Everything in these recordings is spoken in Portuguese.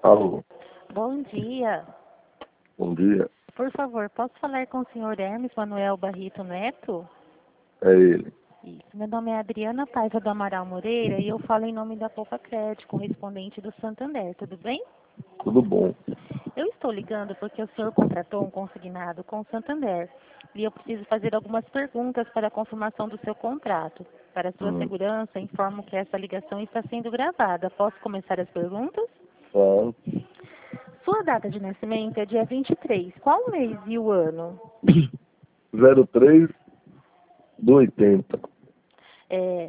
Alô, Bom dia. bom dia. Por favor, posso falar com o senhor Hermes Manuel Barrito Neto? É ele. Isso. Meu nome é Adriana Paiva do Amaral Moreira e eu falo em nome da Poupa Crédito, correspondente do Santander, tudo bem? Tudo bom? Eu estou ligando porque o senhor contratou um consignado com o Santander e eu preciso fazer algumas perguntas para a confirmação do seu contrato. Para sua Hum, segurança, informo que essa ligação está sendo gravada. Posso começar as perguntas? claro. Sua data de nascimento é dia 23. Qual o mês e o ano? 03 do 80. É,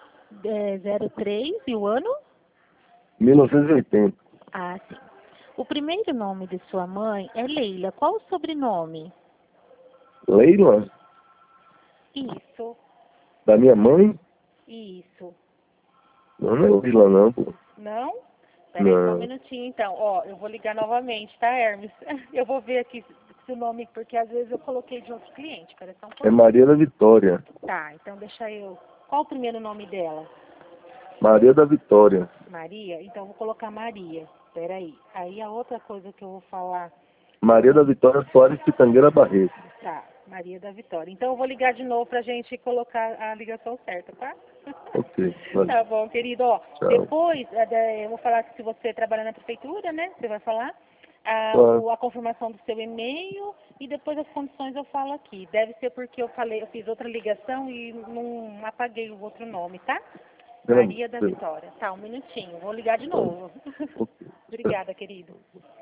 03 e o ano? 1980. Ah, sim. O primeiro nome de sua mãe é Leila. Qual o sobrenome? Leila? Isso, Da minha mãe? isso. Não, não é Leila não, pô. Não? Peraí, só um Não. minutinho então. Ó, eu vou ligar novamente, tá, Hermes? Eu vou ver aqui se o nome, porque às vezes eu coloquei de outro cliente. Peraí só um É pouquinho. Maria da Vitória. Tá, então deixa eu... Qual o primeiro nome dela? Maria da Vitória. Maria? Então eu vou colocar Maria. Peraí. Aí a outra coisa que eu vou falar... Maria da Vitória Soares Pitangueira Barreto. Tá, Maria da Vitória. Então eu vou ligar de novo pra gente colocar a ligação certa, tá? Ok, valeu. Tá bom, querido. Ó, Tchau. depois eu vou falar que se você trabalha na prefeitura, né? Você vai falar Claro. a confirmação do seu e-mail e depois as condições eu falo aqui. Deve ser porque eu fiz outra ligação e não apaguei o outro nome, tá? Maria da Vitória. Tá, um minutinho. Vou ligar de novo. Ok. Obrigada, querido.